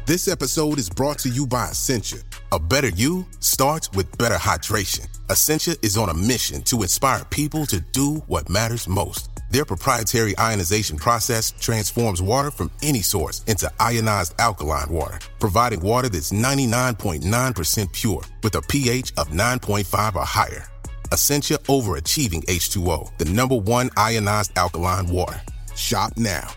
This episode is brought to you by Essentia. A better you starts with better hydration. Essentia is on a mission to inspire people to do what matters most. Their proprietary ionization process transforms water from any source into ionized alkaline water, providing water that's 99.9% pure with a pH of 9.5 or higher. Essentia overachieving H2O, the #1 ionized alkaline water. Shop now.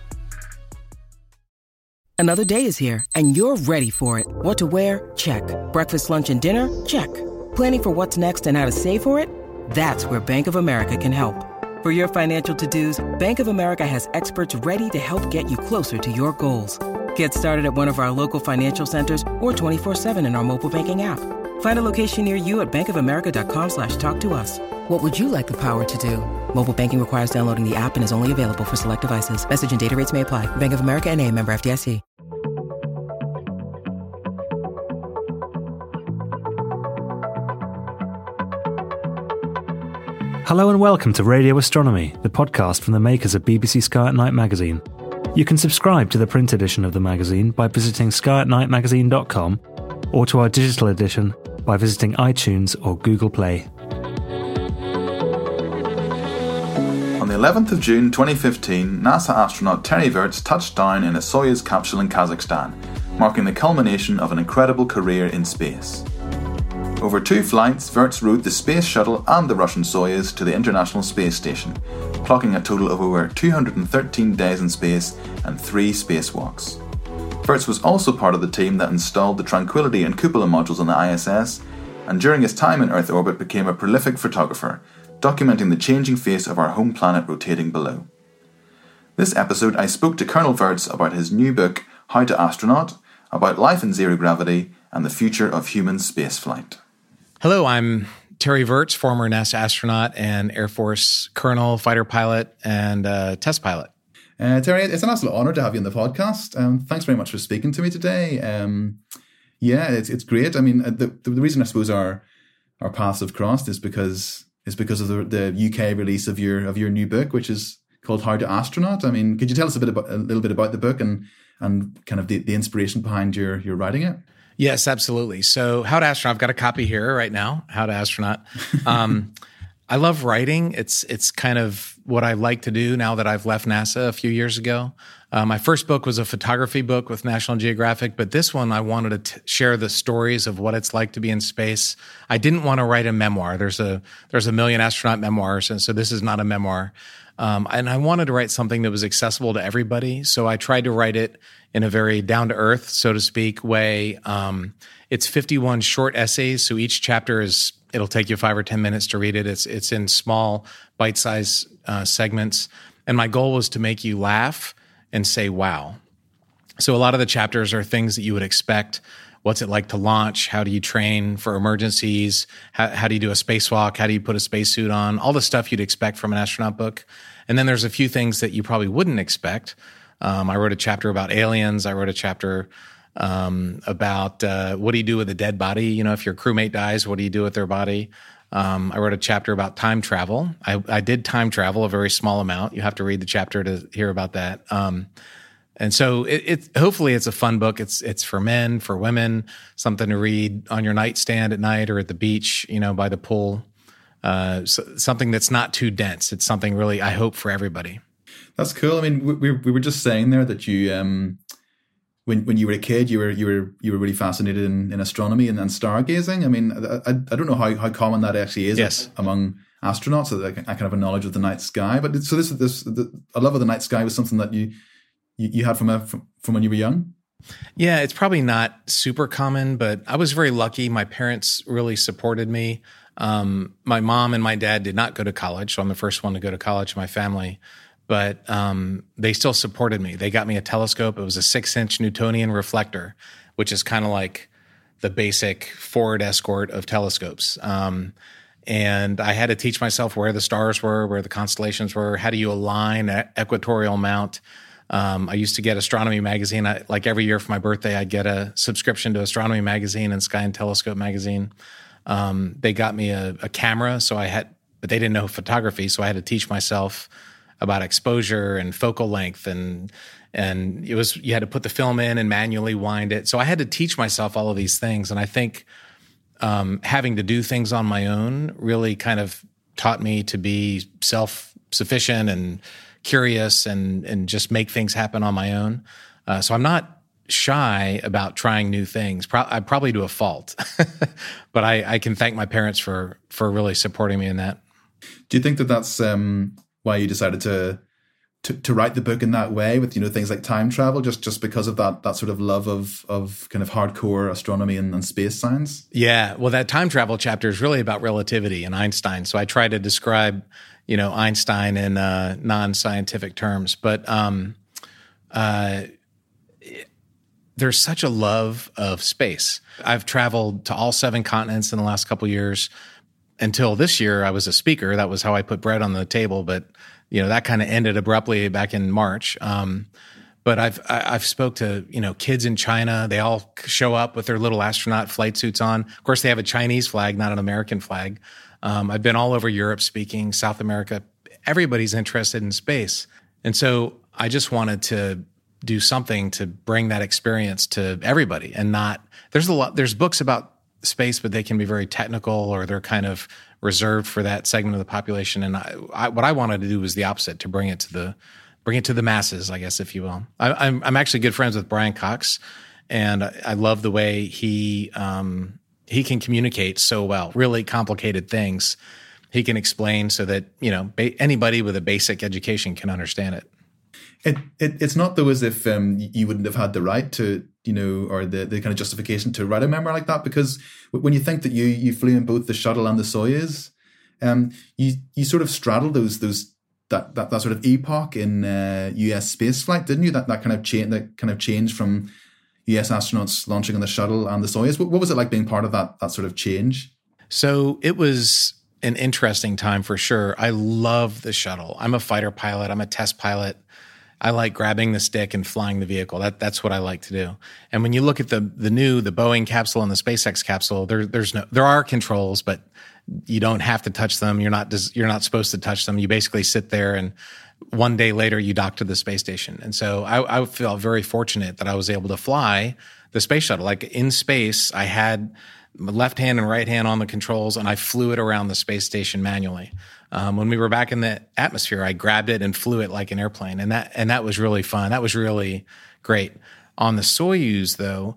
Another day is here, and you're ready for it. What to wear? Check. Breakfast, lunch, and dinner? Check. Planning for what's next and how to save for it? That's where Bank of America can help. For your financial to-dos, Bank of America has experts ready to help get you closer to your goals. Get started at one of our local financial centers or 24/7 in our mobile banking app. Find a location near you at bankofamerica.com/talktous. What would you like the power to do? Mobile banking requires downloading the app and is only available for select devices. Message and data rates may apply. Bank of America N.A., member FDIC. Hello and welcome to Radio Astronomy, the podcast from the makers of BBC Sky at Night magazine. You can subscribe to the print edition of the magazine by visiting skyatnightmagazine.com or to our digital edition by visiting iTunes or Google Play. On the 11th of June 2015, NASA astronaut Terry Virts touched down in a Soyuz capsule in Kazakhstan, marking the culmination of an incredible career in space. Over 2 flights, Virts rode the Space Shuttle and the Russian Soyuz to the International Space Station, clocking a total of over 213 days in space and 3 spacewalks. Virts was also part of the team that installed the Tranquility and Cupola modules on the ISS, and during his time in Earth orbit became a prolific photographer, documenting the changing face of our home planet rotating below. This episode I spoke to Colonel Virts about his new book, How to Astronaut, about life in zero gravity and the future of human spaceflight. Hello, I'm Terry Virts, former NASA astronaut and Air Force colonel, fighter pilot, and test pilot. Terry, it's an absolute honor to have you on the podcast. Thanks very much for speaking to me today. It's great. I mean, the reason I suppose our paths have crossed is because of the UK release of your new book, which is called How to Astronaut. I mean, could you tell us a little bit about the book and kind of the inspiration behind your writing it? Yes, absolutely. So How to Astronaut, I've got a copy here right now, How to Astronaut. I love writing. It's kind of what I like to do now that I've left NASA a few years ago. My first book was a photography book with National Geographic, but this one I wanted to share the stories of what it's like to be in space. I didn't want to write a memoir. There's a million astronaut memoirs, and so this is not a memoir. And I wanted to write something that was accessible to everybody, so I tried to write it in a very down-to-earth, so to speak, way. It's 51 short essays, so each chapter it'll take you 5 or 10 minutes to read it. It's in small, bite-sized segments, and my goal was to make you laugh and say, wow. So a lot of the chapters are things that you would expect. What's it like to launch? How do you train for emergencies? How do you do a spacewalk? How do you put a spacesuit on? All the stuff you'd expect from an astronaut book. And then there's a few things that you probably wouldn't expect. I wrote a chapter about aliens. I wrote a chapter about what do you do with a dead body? You know, if your crewmate dies, what do you do with their body? I wrote a chapter about time travel. I did time travel, a very small amount. You have to read the chapter to hear about that. And so hopefully it's a fun book. It's for men, for women, something to read on your nightstand at night or at the beach, you know, by the pool. Something that's not too dense. It's something really, I hope, for everybody. That's cool. I mean, we were just saying there that you, when you were a kid, you were really fascinated in astronomy and stargazing. I mean, I don't know how common that actually is among astronauts. So I kind of have a knowledge of the night sky. But a love of the night sky was something that you had from when you were young. Yeah, it's probably not super common, but I was very lucky. My parents really supported me. My mom and my dad did not go to college, so I'm the first one to go to college in my family. But they still supported me. They got me a telescope. It was a 6-inch Newtonian reflector, which is kind of like the basic forward escort of telescopes. And I had to teach myself where the stars were, where the constellations were. How do you align an equatorial mount? I used to get Astronomy Magazine. Like every year for my birthday, I'd get a subscription to Astronomy Magazine and Sky and Telescope Magazine. They got me a camera, but they didn't know photography, so I had to teach myself about exposure and focal length and and you had to put the film in and manually wind it. So I had to teach myself all of these things. And I think having to do things on my own really kind of taught me to be self-sufficient and curious and just make things happen on my own. So I'm not shy about trying new things. I probably do a fault, but I can thank my parents for really supporting me in that. Do you think that that's why you decided to write the book in that way, with things like time travel, just because of that sort of love of kind of hardcore astronomy and space science? Yeah, well, that time travel chapter is really about relativity and Einstein. So I try to describe Einstein in non-scientific terms, but there's such a love of space. I've traveled to all 7 continents in the last couple of years. Until this year, I was a speaker. That was how I put bread on the table. But that kind of ended abruptly back in March. But I've spoke to kids in China. They all show up with their little astronaut flight suits on. Of course, they have a Chinese flag, not an American flag. I've been all over Europe speaking, South America. Everybody's interested in space, and so I just wanted to do something to bring that experience to everybody. And there's books about space, but they can be very technical, or they're kind of reserved for that segment of the population. And what I wanted to do was the opposite, to bring it to the masses, I guess, if you will. I'm actually good friends with Brian Cox, and I love the way he can communicate so well. Really complicated things he can explain so that anybody with a basic education can understand it. It's not, though, as if you wouldn't have had the right to, or the kind of justification to write a memoir like that, because when you think that you flew in both the shuttle and the Soyuz, you sort of straddled that sort of epoch in U.S. spaceflight, didn't you? That kind of change from U.S. astronauts launching on the shuttle and the Soyuz. What was it like being part of that sort of change? So it was an interesting time for sure. I love the shuttle. I'm a fighter pilot. I'm a test pilot. I like grabbing the stick and flying the vehicle. That's what I like to do. And when you look at the Boeing capsule and the SpaceX capsule, there are controls, but you don't have to touch them. You're not supposed to touch them. You basically sit there, and one day later you dock to the space station. And so I felt very fortunate that I was able to fly the space shuttle. Like in space, I had my left hand and right hand on the controls, and I flew it around the space station manually. When we were back in the atmosphere, I grabbed it and flew it like an airplane, and that was really fun. That was really great. On the Soyuz, though,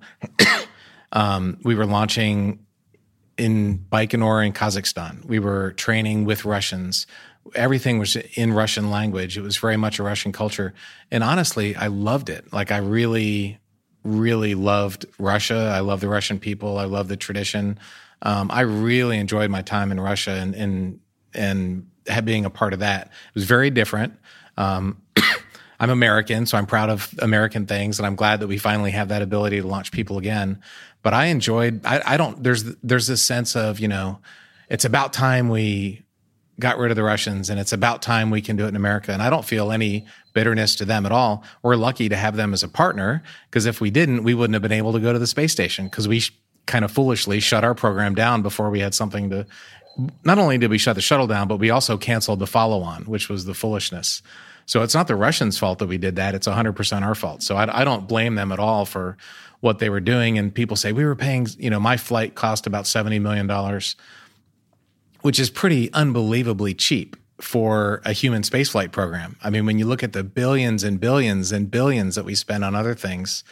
we were launching in Baikonur in Kazakhstan. We were training with Russians. Everything was in Russian language. It was very much a Russian culture, and honestly, I loved it. Like I really, really loved Russia. I love the Russian people. I love the tradition. I really enjoyed my time in Russia and being a part of that. It was very different. I'm American, so I'm proud of American things, and I'm glad that we finally have that ability to launch people again. But I enjoyed. There's this sense of it's about time we got rid of the Russians, and it's about time we can do it in America. And I don't feel any bitterness to them at all. We're lucky to have them as a partner, because if we didn't, we wouldn't have been able to go to the space station, because we kind of foolishly shut our program down before we had something to. Not only did we shut the shuttle down, but we also canceled the follow-on, which was the foolishness. So it's not the Russians' fault that we did that. It's 100% our fault. So I don't blame them at all for what they were doing. And people say, we were paying, my flight cost about $70 million, which is pretty unbelievably cheap for a human spaceflight program. I mean, when you look at the billions and billions and billions that we spend on other things,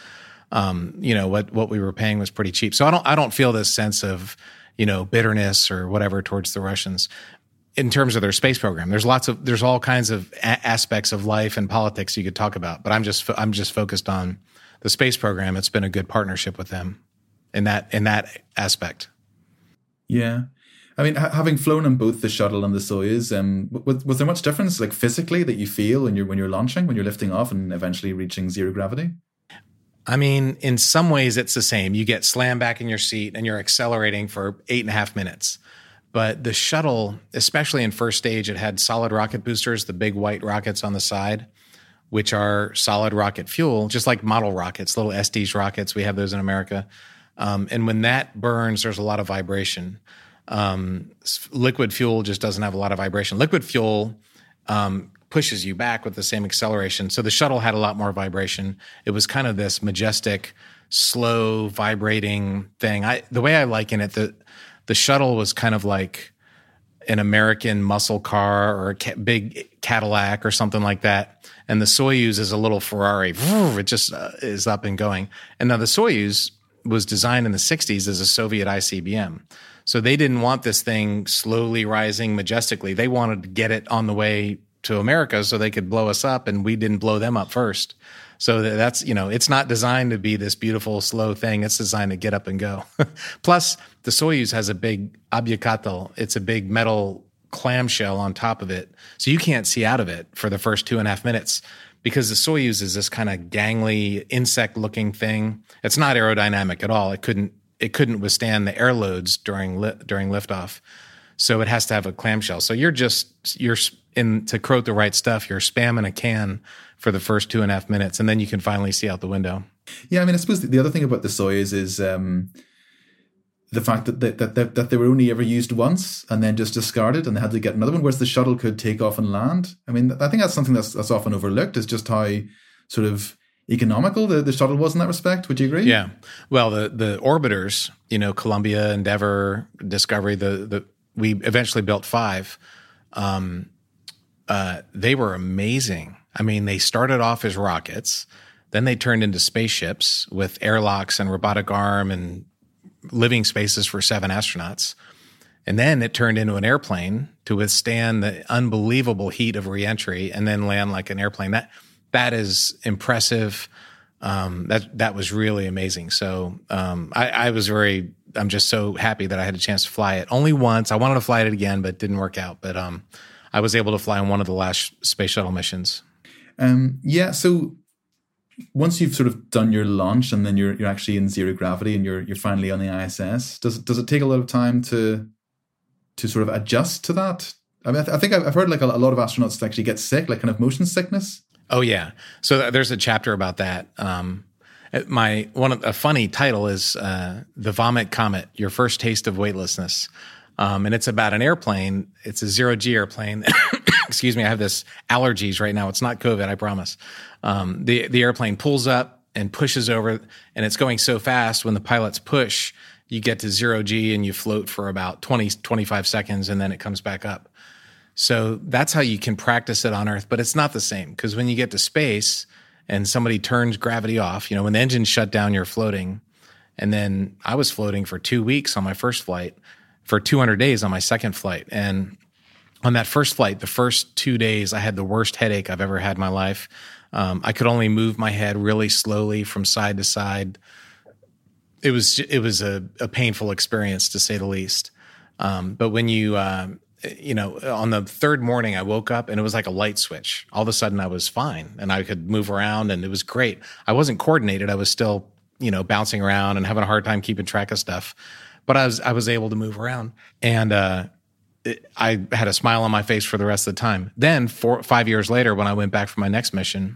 what we were paying was pretty cheap. So I don't feel this sense of, bitterness or whatever towards the Russians in terms of their space program. There's all kinds of aspects of life and politics you could talk about, but I'm just focused on the space program. It's been a good partnership with them in that aspect. Yeah. I mean, having flown on both the shuttle and the Soyuz, was there much difference, like physically, that you feel when you're launching, when you're lifting off and eventually reaching zero gravity? I mean, in some ways it's the same. You get slammed back in your seat and you're accelerating for 8.5 minutes. But the shuttle, especially in first stage, it had solid rocket boosters, the big white rockets on the side, which are solid rocket fuel, just like model rockets, little Estes rockets. We have those in America. And when that burns, there's a lot of vibration. Liquid fuel just doesn't have a lot of vibration. Liquid fuel pushes you back with the same acceleration. So the shuttle had a lot more vibration. It was kind of this majestic, slow, vibrating thing. The way I liken it, the shuttle was kind of like an American muscle car or a big Cadillac or something like that. And the Soyuz is a little Ferrari. It just is up and going. And now the Soyuz was designed in the 60s as a Soviet ICBM. So they didn't want this thing slowly rising majestically. They wanted to get it on the way to America so they could blow us up, and we didn't blow them up first. So that's, it's not designed to be this beautiful, slow thing. It's designed to get up and go. Plus, the Soyuz has a big obyvyatel. It's a big metal clamshell on top of it. So you can't see out of it for the first 2.5 minutes because the Soyuz is this kind of gangly, insect-looking thing. It's not aerodynamic at all. It couldn't withstand the air loads during liftoff. So it has to have a clamshell. So you're to quote the right stuff, you're spamming a can for the first 2.5 minutes, and then you can finally see out the window. Yeah, I mean, I suppose the other thing about the Soyuz is the fact that they were only ever used once and then just discarded, and they had to get another one, whereas the shuttle could take off and land. I mean, I think that's something that's often overlooked, is just how sort of economical the shuttle was in that respect. Would you agree? Yeah. Well, the orbiters, Columbia, Endeavour, Discovery, we eventually built 5. They were amazing. I mean, they started off as rockets, then they turned into spaceships with airlocks and robotic arm and living spaces for 7 astronauts. And then it turned into an airplane to withstand the unbelievable heat of reentry and then land like an airplane. That is impressive. That was really amazing. So I'm just so happy that I had a chance to fly it. Only once. I wanted to fly it again, but it didn't work out. But I was able to fly on one of the last space shuttle missions. So once you've sort of done your launch and then you're actually in zero gravity and you're finally on the ISS, does it take a lot of time to sort of adjust to that? I mean, I think I've heard like a lot of astronauts actually get sick, like kind of motion sickness. Oh yeah. So there's a chapter about that. A funny title is The Vomit Comet, Your First Taste of Weightlessness. And it's about an airplane. It's a zero-G airplane. Excuse me, I have this allergies right now. It's not COVID, I promise. The airplane pulls up and pushes over, and it's going so fast when the pilots push, you get to 0G and you float for about 25 seconds, and then it comes back up. So that's how you can practice it on Earth, but it's not the same because when you get to space and somebody turns gravity off, when the engines shut down, you're floating. And then I was floating for 2 weeks on my first flight, for 200 days on my second flight. And on that first flight, the first 2 days, I had the worst headache I've ever had in my life. I could only move my head really slowly from side to side. It was a painful experience, to say the least. But when on the third morning, I woke up and it was like a light switch. All of a sudden, I was fine and I could move around and it was great. I wasn't coordinated. I was still, bouncing around and having a hard time keeping track of stuff. But I was able to move around, and I had a smile on my face for the rest of the time. Then 5 years later, when I went back for my next mission,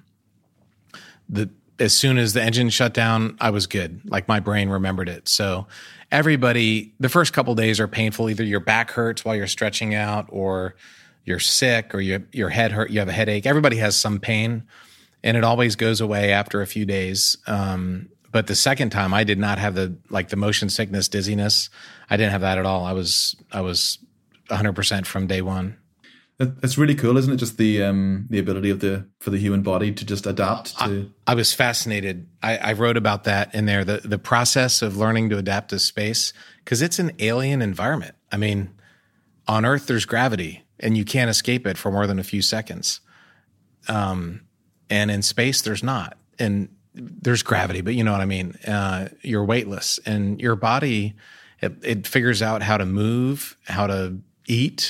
as soon as the engine shut down, I was good. Like my brain remembered it. So everybody, the first couple of days are painful. Either your back hurts while you're stretching out, or you're sick, or your head hurt. You have a headache. Everybody has some pain, and it always goes away after a few days. But the second time, I did not have the motion sickness, dizziness. I didn't have that at all. I was 100% from day one. That's really cool, isn't it? Just the ability for the human body to just adapt to. I was fascinated. I wrote about that in there. The process of learning to adapt to space, because it's an alien environment. I mean, on Earth there's gravity, and you can't escape it for more than a few seconds. And in space there's not. And there's gravity, but you know what I mean? You're weightless, and your body, it figures out how to move, how to eat.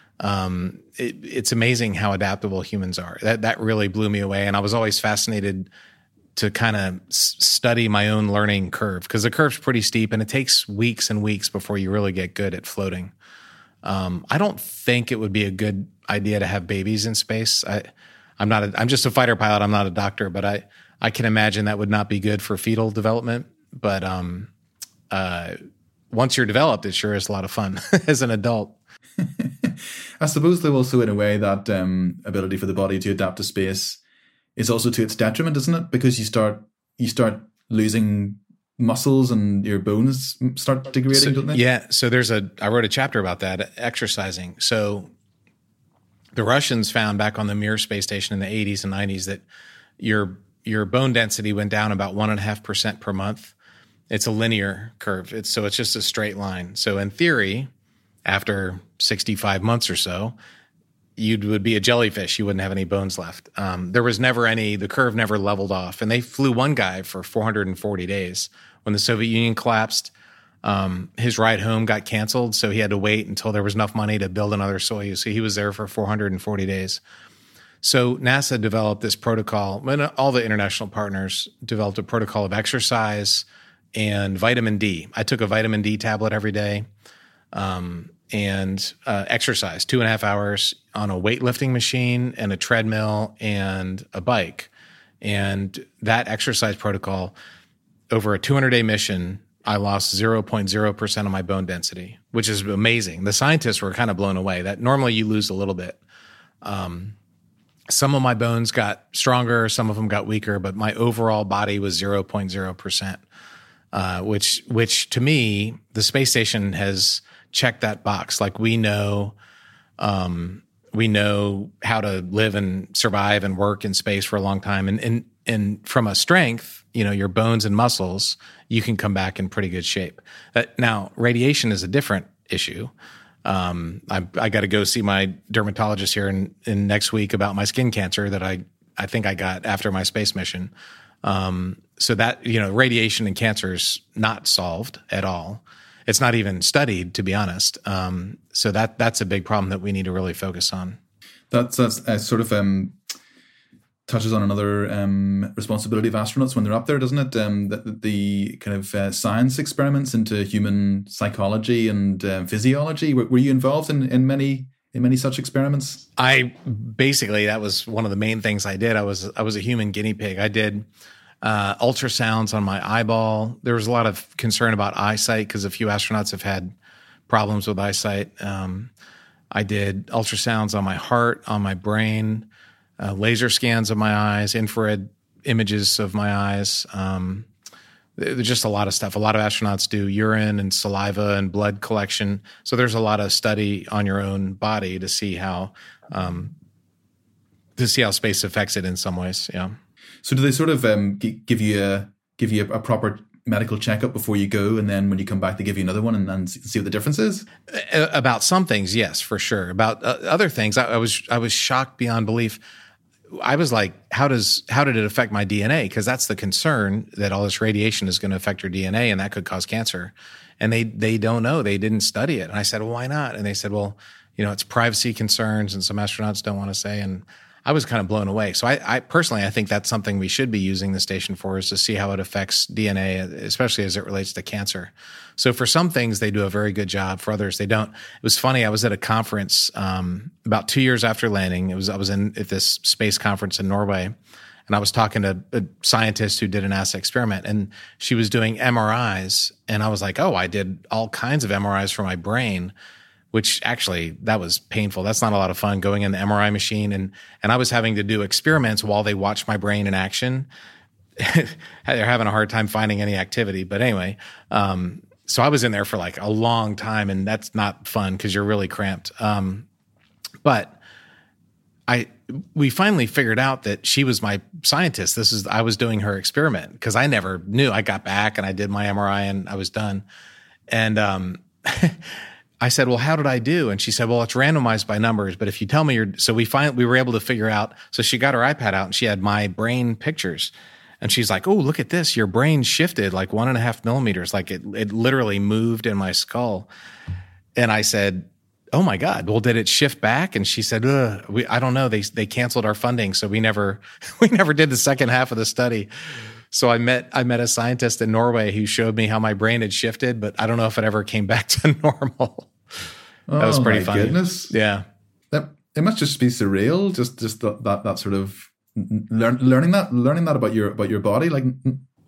It's amazing how adaptable humans are. That really blew me away. And I was always fascinated to kind of study my own learning curve, because the curve's pretty steep and it takes weeks and weeks before you really get good at floating. I don't think it would be a good idea to have babies in space. I'm just a fighter pilot. I'm not a doctor, but I can imagine that would not be good for fetal development. But once you're developed, it sure is a lot of fun as an adult. I suppose, though, also in a way that ability for the body to adapt to space is also to its detriment, isn't it? Because you start losing muscles and your bones start degrading, don't they? Yeah. So I wrote a chapter about that, exercising. So the Russians found back on the Mir space station in the 80s and 90s that your bone density went down about 1.5% per month. It's a linear curve. It's just a straight line. So in theory, after 65 months or so, you would be a jellyfish. You wouldn't have any bones left. There was never the curve never leveled off. And they flew one guy for 440 days. When the Soviet Union collapsed, his ride home got canceled. So he had to wait until there was enough money to build another Soyuz. So he was there for 440 days. So NASA developed this protocol, and all the international partners developed a protocol of exercise and vitamin D. I took a vitamin D tablet every day. And exercise 2.5 hours on a weightlifting machine and a treadmill and a bike. And that exercise protocol, over a 200-day mission, I lost 0.0% of my bone density, which is amazing. The scientists were kind of blown away that normally you lose a little bit. Some of my bones got stronger, some of them got weaker, but my overall body was 0.0%, which to me, the space station has checked that box. Like we know how to live and survive and work in space for a long time. And from a strength, your bones and muscles, you can come back in pretty good shape. Now, radiation is a different issue. I got to go see my dermatologist here in next week about my skin cancer that I think I got after my space mission. So that, radiation and cancer is not solved at all. It's not even studied, to be honest. So that's a big problem that we need to really focus on. That's sort of touches on another responsibility of astronauts when they're up there, doesn't it? The kind of science experiments into human psychology and physiology. Were you involved in many such experiments? That was one of the main things I did. I was a human guinea pig. I did ultrasounds on my eyeball. There was a lot of concern about eyesight because a few astronauts have had problems with eyesight. I did ultrasounds on my heart, on my brain, laser scans of my eyes, infrared images of my eyes. There's just a lot of stuff. A lot of astronauts do urine and saliva and blood collection. So there's a lot of study on your own body to see how space affects it in some ways. Yeah. So do they sort of give you a proper medical checkup before you go, and then when you come back, they give you another one and see what the difference is? About some things, yes, for sure. About other things, I was shocked beyond belief. I was like, how did it affect my DNA? Because that's the concern, that all this radiation is going to affect your DNA and that could cause cancer. And they don't know. They didn't study it. And I said, well, why not? And they said, well, it's privacy concerns and some astronauts don't want to say. And I was kind of blown away. So I personally, I think that's something we should be using the station for, is to see how it affects DNA, especially as it relates to cancer. So for some things, they do a very good job. For others, they don't. It was funny. I was at a conference about 2 years after landing. I was at this space conference in Norway, and I was talking to a scientist who did a NASA experiment, and she was doing MRIs. And I was like, oh, I did all kinds of MRIs for my brain, which actually, that was painful. That's not a lot of fun, going in the MRI machine. And I was having to do experiments while they watched my brain in action. They're having a hard time finding any activity. But anyway, so I was in there for like a long time, and that's not fun because you're really cramped. But we finally figured out that she was my scientist. I was doing her experiment because I never knew. I got back and I did my MRI and I was done. And I said, well, how did I do? And she said, well, it's randomized by numbers, but if you tell me so we were able to figure out. So she got her iPad out and she had my brain pictures, and she's like, oh, look at this. Your brain shifted like 1.5 millimeters. Like it literally moved in my skull. And I said, oh my God, well, did it shift back? And she said, I don't know. They canceled our funding. So we never did the second half of the study. So I met a scientist in Norway who showed me how my brain had shifted, but I don't know if it ever came back to normal. That was pretty funny. Goodness. Yeah. It must just be surreal. Just that sort of learning that about your body. Like,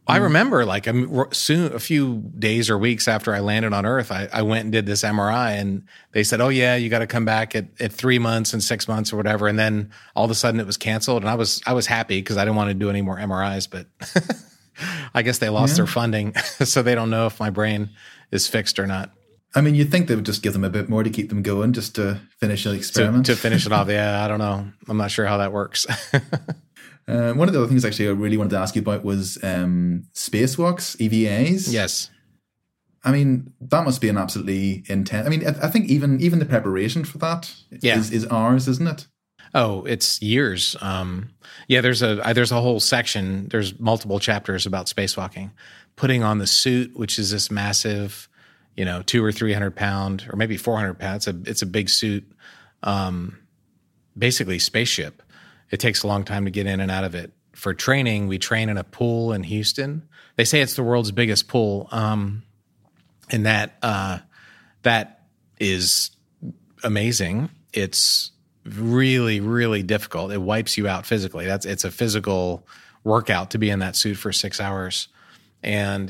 I remember, like, soon, a few days or weeks after I landed on Earth, I went and did this MRI, and they said, "Oh yeah, you got to come back at 3 months and 6 months or whatever." And then all of a sudden, it was canceled, and I was happy because I didn't want to do any more MRIs, but I guess they lost their funding, so they don't know if my brain is fixed or not. I mean, you'd think they would just give them a bit more to keep them going, just to finish the experiment. To finish it off, yeah, I don't know. I'm not sure how that works. One of the other things actually I really wanted to ask you about was spacewalks, EVAs. Yes. I mean, that must be an absolutely intense. I mean, I think even the preparation for that is ours, isn't it? Oh, it's years. There's a whole section. There's multiple chapters about spacewalking. Putting on the suit, which is this massive, 200 or 300 pound, or maybe 400 pounds. It's a big suit. Basically, spaceship. It takes a long time to get in and out of it. For training, we train in a pool in Houston. They say it's the world's biggest pool, and that is amazing. It's really, really difficult. It wipes you out physically. It's a physical workout to be in that suit for 6 hours, and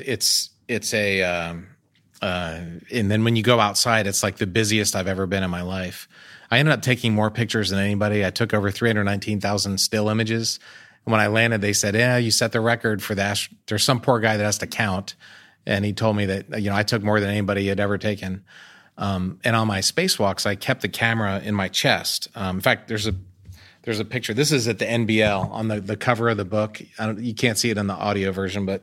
and then when you go outside, it's like the busiest I've ever been in my life. I ended up taking more pictures than anybody. I took over 319,000 still images. And when I landed, they said, "Yeah, you set the record for that." There's some poor guy that has to count. And he told me that, I took more than anybody had ever taken. And on my spacewalks, I kept the camera in my chest. In fact, there's a picture. This is at the NBL on the cover of the book. You can't see it in the audio version, but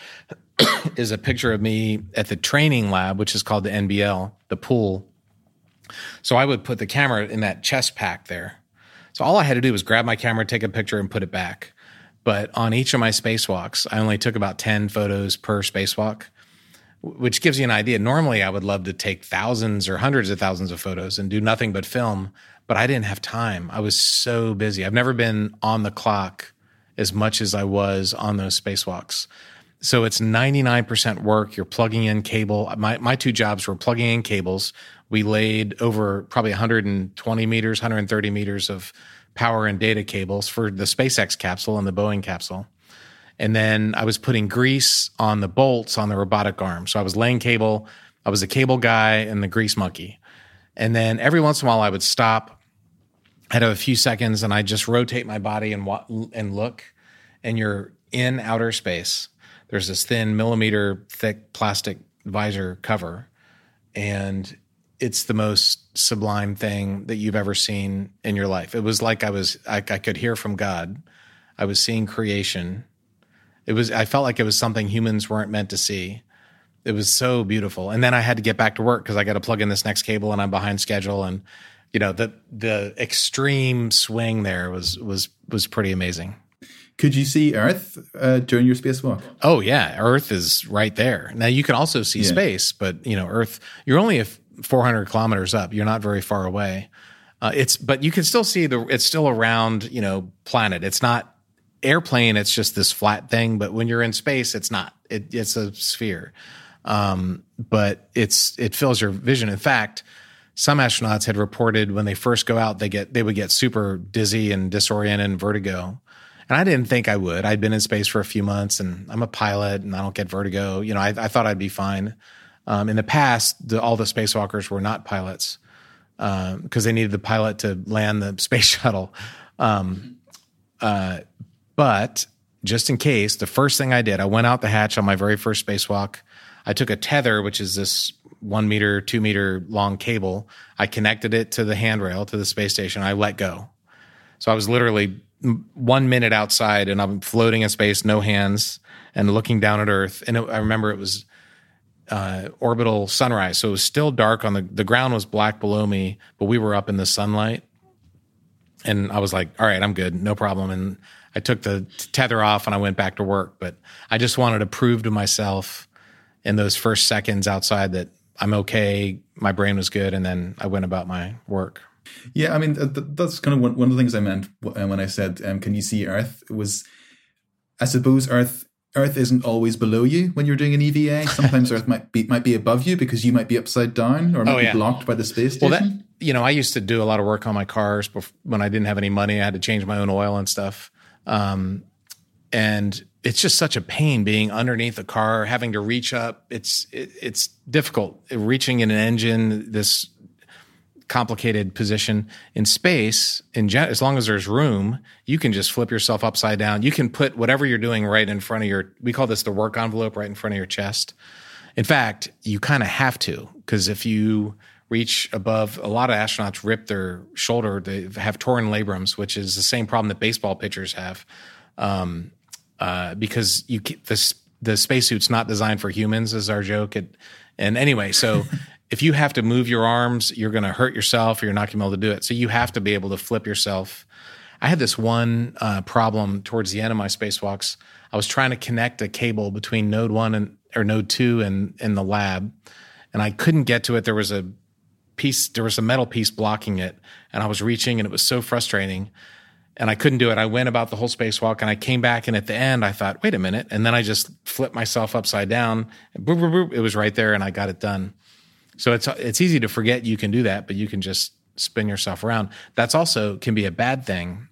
is a picture of me at the training lab, which is called the NBL, the pool. So I would put the camera in that chest pack there. So all I had to do was grab my camera, take a picture, and put it back. But on each of my spacewalks, I only took about 10 photos per spacewalk, which gives you an idea. Normally, I would love to take thousands or hundreds of thousands of photos and do nothing but film, but I didn't have time. I was so busy. I've never been on the clock as much as I was on those spacewalks. So it's 99% work. You're plugging in cable. My two jobs were plugging in cables. We laid over probably 120 meters, 130 meters of power and data cables for the SpaceX capsule and the Boeing capsule. And then I was putting grease on the bolts on the robotic arm. So I was laying cable. I was the cable guy and the grease monkey. And then every once in a while I would stop. I'd have a few seconds and I'd just rotate my body and look. And you're in outer space. There's this thin millimeter thick plastic visor cover. And it's the most sublime thing that you've ever seen in your life. It was like I could hear from God. I was seeing creation. I felt like it was something humans weren't meant to see. It was so beautiful. And then I had to get back to work because I got to plug in this next cable and I'm behind schedule. And, the extreme swing there was pretty amazing. Could you see Earth during your spacewalk? Oh yeah. Earth is right there. Now you can also see space, but Earth, you're only 400 kilometers up. You're not very far away. But you can still see it's still a round, planet. It's not airplane. It's just this flat thing. But when you're in space, it's not. It's a sphere. But it fills your vision. In fact, some astronauts had reported when they first go out, they would get super dizzy and disoriented and vertigo. And I didn't think I would. I'd been in space for a few months, and I'm a pilot, and I don't get vertigo. I thought I'd be fine. In the past, all the spacewalkers were not pilots because they needed the pilot to land the space shuttle. But just in case, the first thing I did, I went out the hatch on my very first spacewalk. I took a tether, which is this 1 meter, 2 meter long cable. I connected it to the handrail to the space station. I let go. So I was literally 1 minute outside and I'm floating in space, no hands, and looking down at Earth. And I remember it was orbital sunrise. So it was still dark on the ground was black below me, but we were up in the sunlight. And I was like, all right, I'm good. No problem. And I took the tether off and I went back to work. But I just wanted to prove to myself in those first seconds outside that I'm okay. My brain was good. And then I went about my work. Yeah, I mean, that's kind of one of the things I meant when I said, can you see Earth? It was, I suppose Earth isn't always below you when you're doing an EVA. Sometimes Earth might be above you because you might be upside down or might be blocked by the space station. Well, I used to do a lot of work on my cars when I didn't have any money. I had to change my own oil and stuff. And it's just such a pain being underneath a car, having to reach up. It's difficult reaching in an engine, this complicated position. In space, as long as there's room, you can just flip yourself upside down. You can put whatever you're doing right in front of we call this the work envelope, right in front of your chest. In fact, you kind of have to, because if you reach above, a lot of astronauts rip their shoulder. They have torn labrums, which is the same problem that baseball pitchers have. Because the spacesuit's not designed for humans, is our joke. And anyway, so if you have to move your arms, you're going to hurt yourself, or you're not going to be able to do it. So you have to be able to flip yourself. I had this one problem towards the end of my spacewalks. I was trying to connect a cable between node 1 or node 2 and the lab, and I couldn't get to it. There was a metal piece blocking it, and I was reaching, and it was so frustrating. And I couldn't do it. I went about the whole spacewalk, and I came back, and at the end I thought, wait a minute. And then I just flipped myself upside down, and boop, boop, boop, it was right there, and I got it done. So it's easy to forget you can do that, but you can just spin yourself around. That's also can be a bad thing.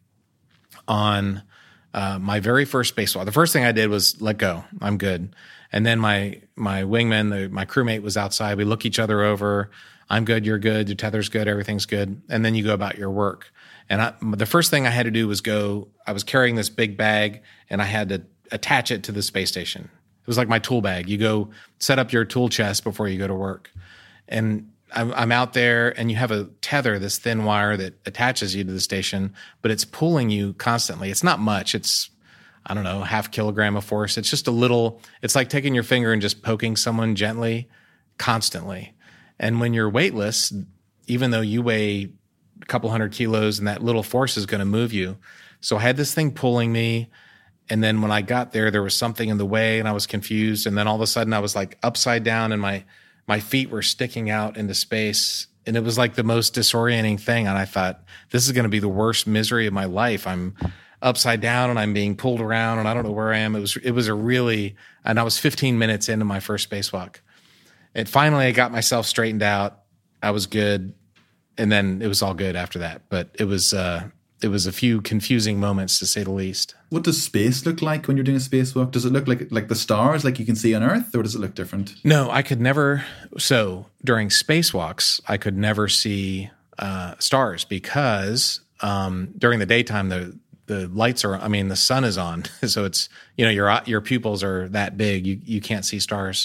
On my very first spacewalk, the first thing I did was let go. I'm good. And then my wingman, my crewmate was outside. We look each other over. I'm good, you're good, your tether's good, everything's good. And then you go about your work. And the first thing I had to do was I was carrying this big bag, and I had to attach it to the space station. It was like my tool bag. You go set up your tool chest before you go to work. And I'm out there, and you have a tether, this thin wire that attaches you to the station, but it's pulling you constantly. It's not much. It's, I don't know, 0.5 kilogram of force. It's just a little, it's like taking your finger and just poking someone gently, constantly. And when you're weightless, even though you weigh a couple 100 kilos, and that little force is going to move you. So I had this thing pulling me. And then when I got there was something in the way, and I was confused. And then all of a sudden I was like upside down, and my feet were sticking out into space. And it was like the most disorienting thing. And I thought, this is going to be the worst misery of my life. I'm upside down, and I'm being pulled around, and I don't know where I am. It was a really, and I was 15 minutes into my first spacewalk. And finally I got myself straightened out. I was good. And then it was all good after that. But it was a few confusing moments, to say the least. What does space look like when you're doing a spacewalk? Does it look like the stars, like you can see on Earth, or does it look different? No, I could never. So during spacewalks, I could never see stars, because during the daytime, the lights are, the sun is on. So it's, your pupils are that big. You can't see stars.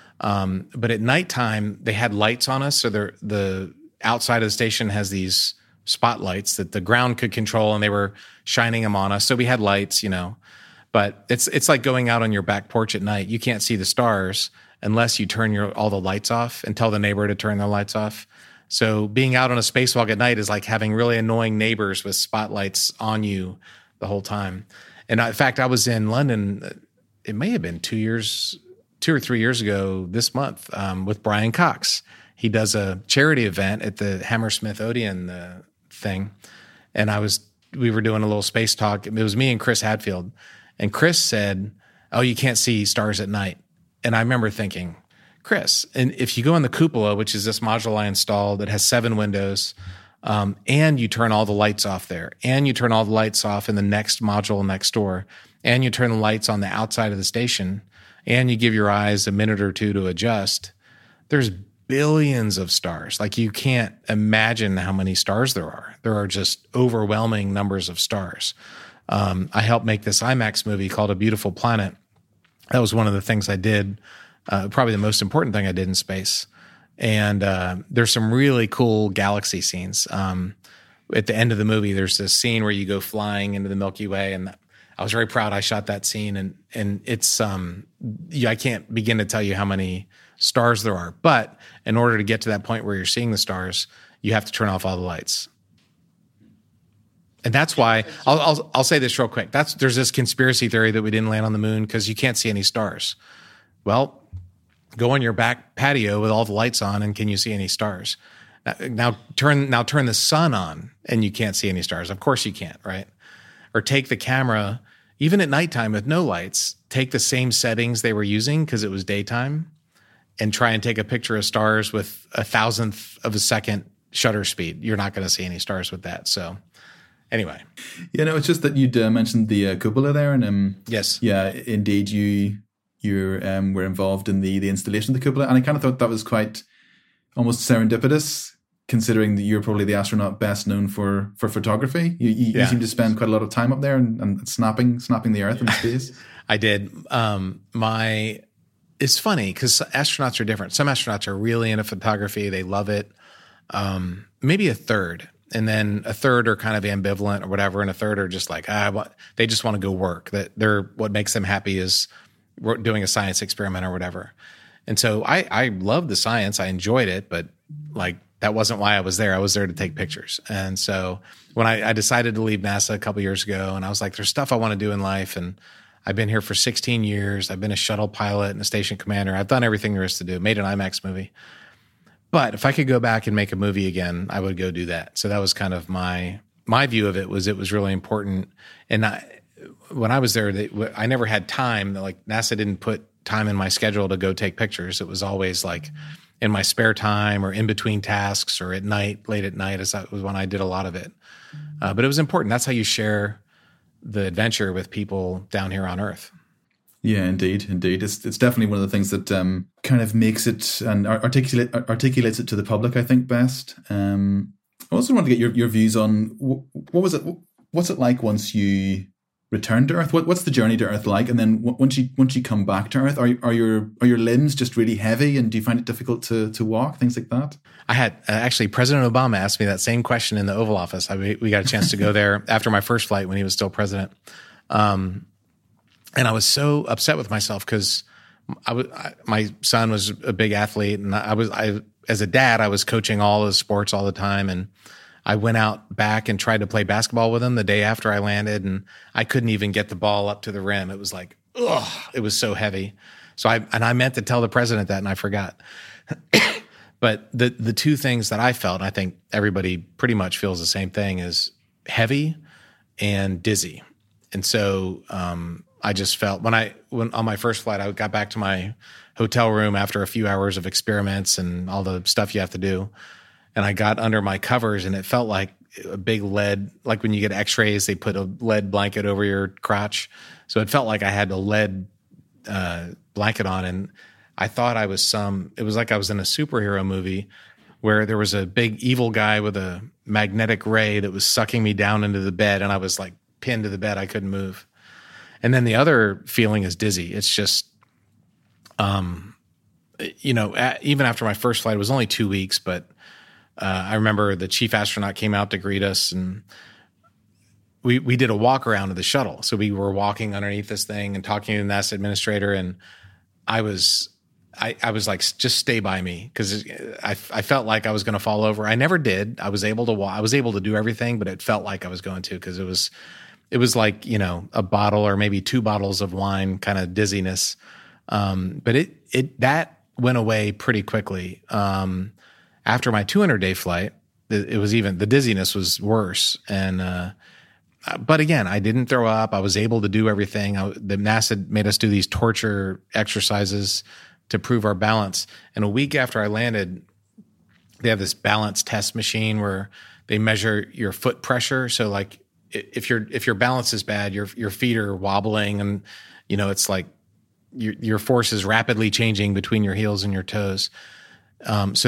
But at nighttime, they had lights on us. So the outside of the station has these spotlights that the ground could control, and they were shining them on us. So we had lights, but it's like going out on your back porch at night. You can't see the stars unless you turn all the lights off and tell the neighbor to turn the lights off. So being out on a spacewalk at night is like having really annoying neighbors with spotlights on you the whole time. And in fact, I was in London, it may have been 2 or 3 years ago this month, with Brian Cox. He does a charity event at the Hammersmith Odeon thing. And we were doing a little space talk. It was me and Chris Hadfield. And Chris said, oh, you can't see stars at night. And I remember thinking, Chris, and if you go in the cupola, which is this module I installed that has 7 windows, and you turn all the lights off there, and you turn all the lights off in the next module next door, and you turn the lights on the outside of the station, and you give your eyes a minute or two to adjust, there's billions of stars. Like, you can't imagine how many stars there are. There are just overwhelming numbers of stars. I helped make this IMAX movie called A Beautiful Planet. That was one of the things I did, probably the most important thing I did in space. And there's some really cool galaxy scenes. At the end of the movie, there's this scene where you go flying into the Milky Way, and I was very proud I shot that scene. And it's I can't begin to tell you how many stars there are. But in order to get to that point where you're seeing the stars, you have to turn off all the lights. And that's why I'll say this real quick. There's this conspiracy theory that we didn't land on the moon because you can't see any stars. Well, go on your back patio with all the lights on, and can you see any stars? Now turn the sun on, and you can't see any stars. Of course you can't, right? Or take the camera, even at nighttime with no lights, take the same settings they were using because it was daytime, and try and take a picture of stars with 1,000th of a second shutter speed. You're not going to see any stars with that. So Anyway. Yeah, no, it's just that you'd mentioned the cupola there, and yes, yeah, indeed, you were involved in the installation of the cupola, and I kind of thought that was quite almost serendipitous, considering that you're probably the astronaut best known for photography. You seem to spend quite a lot of time up there and snapping the Earth in space. I did. It's funny because astronauts are different. Some astronauts are really into photography; they love it. Maybe a third. And then a third are kind of ambivalent or whatever, and a third are just like, they just want to go work. That what makes them happy is doing a science experiment or whatever. And so I loved the science. I enjoyed it, but like that wasn't why I was there. I was there to take pictures. And so when I decided to leave NASA a couple years ago, and I was like, there's stuff I want to do in life, and I've been here for 16 years. I've been a shuttle pilot and a station commander. I've done everything there is to do. Made an IMAX movie. But if I could go back and make a movie again, I would go do that. So that was kind of my view of it. Was it was really important. And when I was there, I never had time. Like NASA didn't put time in my schedule to go take pictures. It was always like in my spare time or in between tasks or at night, late at night. That was when I did a lot of it. But it was important. That's how you share the adventure with people down here on Earth. Yeah, indeed. It's definitely one of the things that kind of makes it and articulates it to the public, I think, best. I also want to get your views on what's it like once you return to Earth? What's the journey to Earth like? And then once you come back to Earth, are your limbs just really heavy, and do you find it difficult to walk? Things like that. I had actually President Obama asked me that same question in the Oval Office. We got a chance to go there after my first flight when he was still president. And I was so upset with myself because my son was a big athlete, and I as a dad, I was coaching all the sports all the time, and I went out back and tried to play basketball with him the day after I landed, and I couldn't even get the ball up to the rim. It was like, it was so heavy. So I meant to tell the president that, and I forgot. But the two things that I felt, and I think everybody pretty much feels the same thing, is heavy and dizzy. And so I just felt when on my first flight, I got back to my hotel room after a few hours of experiments and all the stuff you have to do. And I got under my covers, and it felt like a big lead, like when you get x-rays, they put a lead blanket over your crotch. So it felt like I had a lead blanket on. And I thought it was like I was in a superhero movie where there was a big evil guy with a magnetic ray that was sucking me down into the bed. And I was like pinned to the bed. I couldn't move. And then the other feeling is dizzy. It's just, even after my first flight, it was only 2 weeks, but I remember the chief astronaut came out to greet us, and we did a walk around of the shuttle. So we were walking underneath this thing and talking to the NASA administrator, and I was like, just stay by me, because I felt like I was going to fall over. I never did. I was able to walk. I was able to do everything, but it felt like I was going to, because it was like, a bottle or maybe 2 bottles of wine kind of dizziness. But that went away pretty quickly. After my 200-day flight, it was even, the dizziness was worse. And, but again, I didn't throw up. I was able to do everything. The NASA made us do these torture exercises to prove our balance. And a week after I landed, they have this balance test machine where they measure your foot pressure. So like, if your balance is bad, your feet are wobbling, and it's like your force is rapidly changing between your heels and your toes. So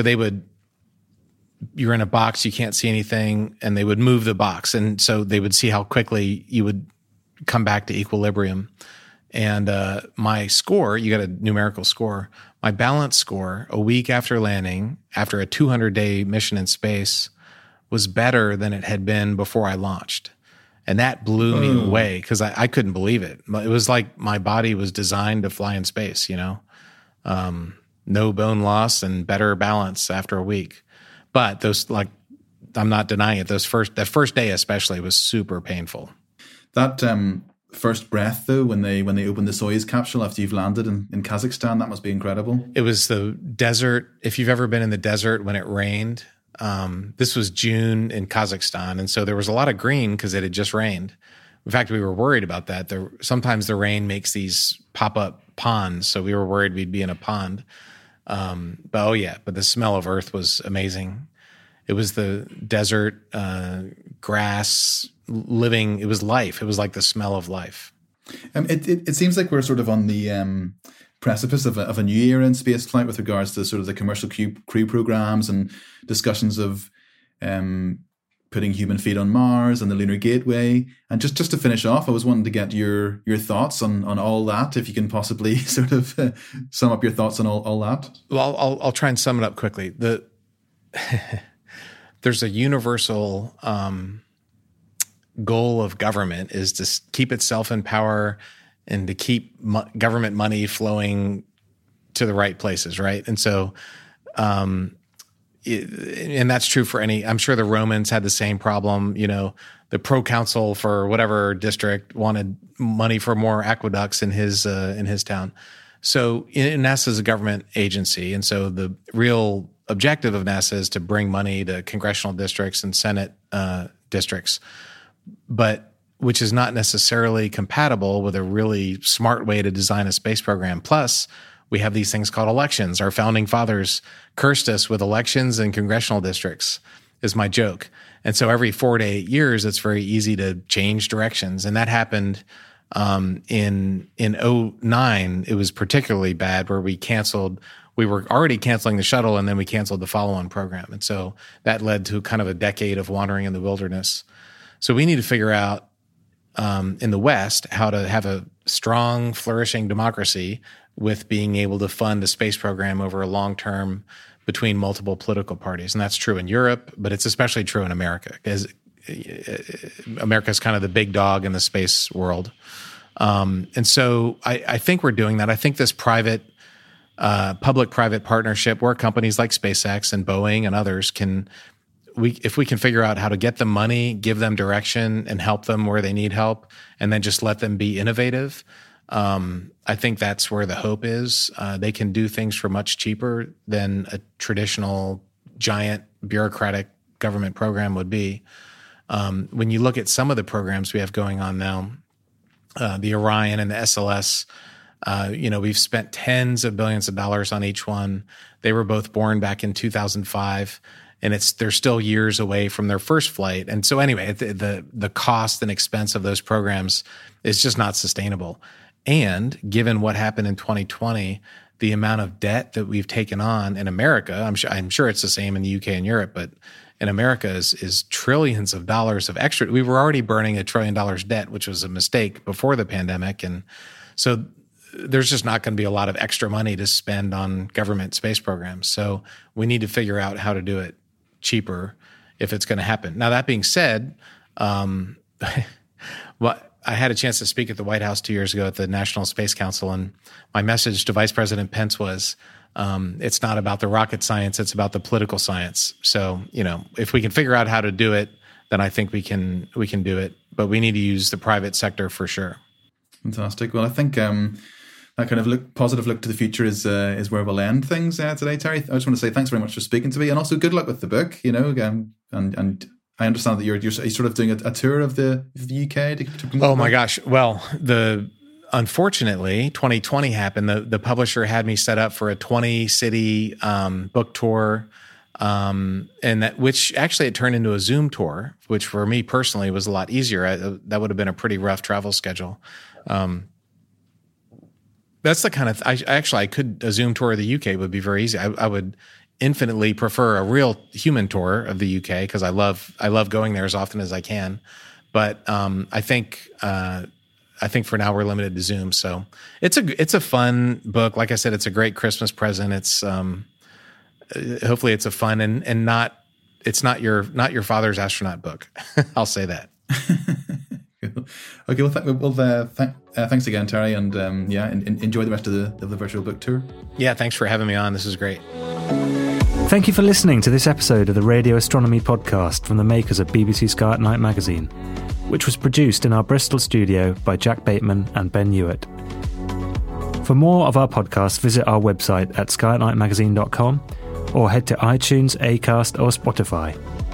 you're in a box, you can't see anything, and they would move the box, and so they would see how quickly you would come back to equilibrium. And my score, you got a numerical score. My balance score a week after landing, after a 200-day mission in space, was better than it had been before I launched. And that blew me away, because I couldn't believe it. It was like my body was designed to fly in space, no bone loss and better balance after a week. But those, like, I'm not denying it. That first day especially was super painful. That first breath, though, when they opened the Soyuz capsule after you've landed in Kazakhstan, that must be incredible. It was the desert. If you've ever been in the desert when it rained. This was June in Kazakhstan, and so there was a lot of green because it had just rained. In fact, we were worried about that. Sometimes the rain makes these pop-up ponds, so we were worried we'd be in a pond. But the smell of Earth was amazing. It was the desert, grass, living. It was life. It was like the smell of life. It seems like we're sort of on the precipice of a new era in spaceflight with regards to sort of the commercial crew programs and discussions of putting human feet on Mars and the Lunar Gateway. And just to finish off, I was wanting to get your thoughts on all that, if you can possibly sort of sum up your thoughts on all that. Well, I'll try and sum it up quickly. There's a universal goal of government is to keep itself in power and to keep government money flowing to the right places, right? And so, and that's true for I'm sure the Romans had the same problem. You know, the proconsul for whatever district wanted money for more aqueducts in his town. So NASA is a government agency. And so the real objective of NASA is to bring money to congressional districts and Senate districts, but which is not necessarily compatible with a really smart way to design a space program. Plus, we have these things called elections. Our founding fathers cursed us with elections and congressional districts, is my joke. And so every 4 to 8 years, it's very easy to change directions. And that happened in 2009. It was particularly bad where we were already canceling the shuttle, and then we canceled the follow-on program. And so that led to kind of a decade of wandering in the wilderness. So we need to figure out in the West how to have a strong, flourishing democracy with being able to fund a space program over a long term between multiple political parties. And that's true in Europe, but it's especially true in America, because America is kind of the big dog in the space world. And so I think we're doing that. I think this public-private partnership where companies like SpaceX and Boeing and others if we can figure out how to get them money, give them direction, and help them where they need help, and then just let them be innovative, I think that's where the hope is. They can do things for much cheaper than a traditional giant bureaucratic government program would be. When you look at some of the programs we have going on now, the Orion and the SLS, we've spent tens of billions of dollars on each one. They were both born back in 2005. And they're still years away from their first flight. And so anyway, the cost and expense of those programs is just not sustainable. And given what happened in 2020, the amount of debt that we've taken on in America, I'm sure it's the same in the UK and Europe, but in America is trillions of dollars of extra. We were already burning $1 trillion debt, which was a mistake before the pandemic. And so there's just not going to be a lot of extra money to spend on government space programs. So we need to figure out how to do it cheaper if it's going to happen. Now, that being said, well, I had a chance to speak at the White House 2 years ago at the National Space Council, and my message to Vice President Pence was, it's not about the rocket science, it's about the political science. So, if we can figure out how to do it, then I think we can do it. But we need to use the private sector for sure. Fantastic. Well, I think that kind of positive look to the future is where we'll end things today, Terry. I just want to say thanks very much for speaking to me, and also good luck with the book. And I understand that you're sort of doing a tour of the UK to promote. Oh my gosh! Well, unfortunately, 2020 happened. The publisher had me set up for a 20-city book tour, and which actually it turned into a Zoom tour, which for me personally was a lot easier. That would have been a pretty rough travel schedule. That's the kind of a Zoom tour of the UK would be very easy. I would infinitely prefer a real human tour of the UK because I love going there as often as I can. But I think for now we're limited to Zoom. So it's a fun book. Like I said, it's a great Christmas present. It's hopefully it's a fun and it's not your father's astronaut book. I'll say that. Okay, thanks again, Terry, and enjoy the rest of the virtual book tour. Yeah, thanks for having me on. This is great. Thank you for listening to this episode of the Radio Astronomy podcast from the makers of BBC Sky at Night magazine, which was produced in our Bristol studio by Jack Bateman and Ben Hewitt. For more of our podcasts, visit our website at skyatnightmagazine.com or head to iTunes, Acast or Spotify.